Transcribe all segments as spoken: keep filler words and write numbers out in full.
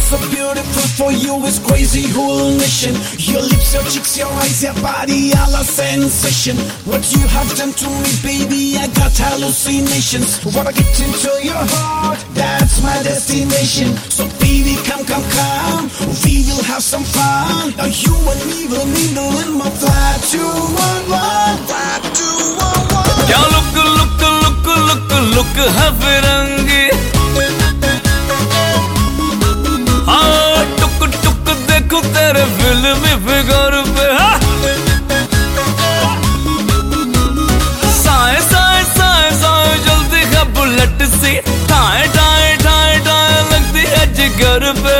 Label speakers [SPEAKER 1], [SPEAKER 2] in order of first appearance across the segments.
[SPEAKER 1] so beautiful for you is crazy whole mission. Your lips, your cheeks, your eyes, your body, all a sensation. What you have done to me, baby, I got hallucinations. Wanna get into your heart, that's my destination. So baby, come, come, come, we will have some fun. Now you and me will mingle in my fly to one one, fly to one one.
[SPEAKER 2] क्या look, look, look, look, look है फिरंगी. हाँ टुक टुक देखो तेरे फिल्मी figure पे. साए साए साए साए जल्दी है बुलेट सी. ठाए ठाए ठाए ठाए लगती है जिगर पे.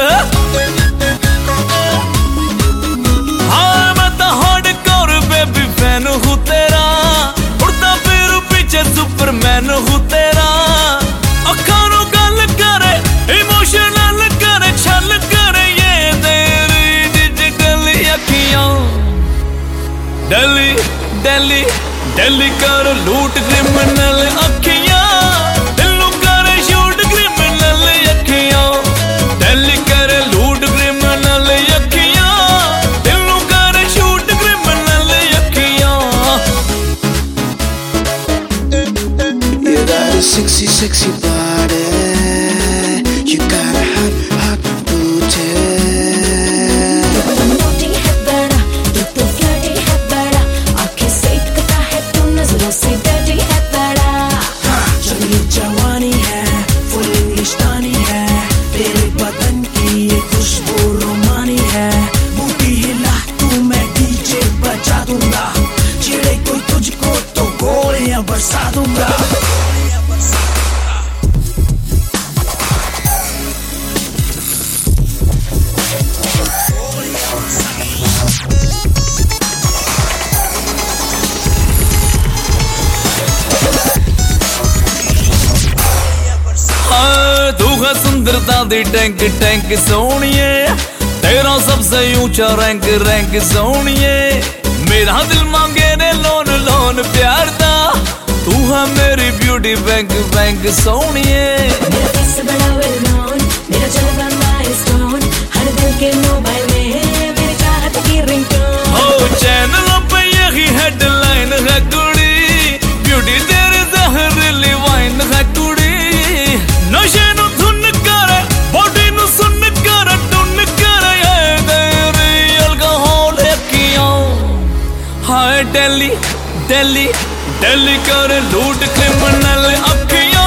[SPEAKER 2] हाँ मैं तो हार्डकोर बेबी फैन हूँ तेरा. उड़ता फिर पीछे सुपरमैन हूँ तेरा. अखां नूं गल करे इमोशनल करे छल करे ये तेरी डिजिटल अखियां. दिल्ली दिल्ली दिल्ली कर लूट क्रिमिनल अखियां. दिलों करे शूट क्रिमिनल अखियां. दिल्ली करे लूट क्रिमिनल अखियां. दिलों करे शूट क्रिमिनल अखियां.
[SPEAKER 1] You got a sexy, sexy body. You got a hot, hot booty.
[SPEAKER 3] मोटी है बड़ा, तू तो फ्लर्टी है बड़ा. आँखें से दिखता है तू, नजरों से डर्टी है बड़ा.
[SPEAKER 1] जब ये जवानी है, full English तानी है. तेरे बदन की ये खुशबू रोमानी है. बूटी हिला तू मैं डीजे बजा दूंगा. चिढ़े कोई तुझको तो गोलियां बरसा दूंगा.
[SPEAKER 2] तू है सुंदरता दी टैंक टैंक सोनिए. तेरा सबसे ऊंचा रैंक रैंक सोनिए. मेरा दिल मांगे ने लोन लोन प्यार दा. तू है मेरी ब्यूटी बैंक बैंक सोनिए.
[SPEAKER 3] मेरा फेस बड़ा वेल नोन, मेरा जलवा माइलस्टोन. हर दिल के मोबाइल में मेरी चाहत की रिंगटोन.
[SPEAKER 2] हो चैनलों पे यही हेडलाइन है कुड़ी. ब्यूटी तेरे जहरीली वाइन है कुड़ी. नशे नु धुन करे बॉडी नु सुन करे टुन करे ये तेरी अल्कोहल अखियां. हाय दिल्ली दिल्ली दिल्ली कर लूट क्रिमिनल अखियां.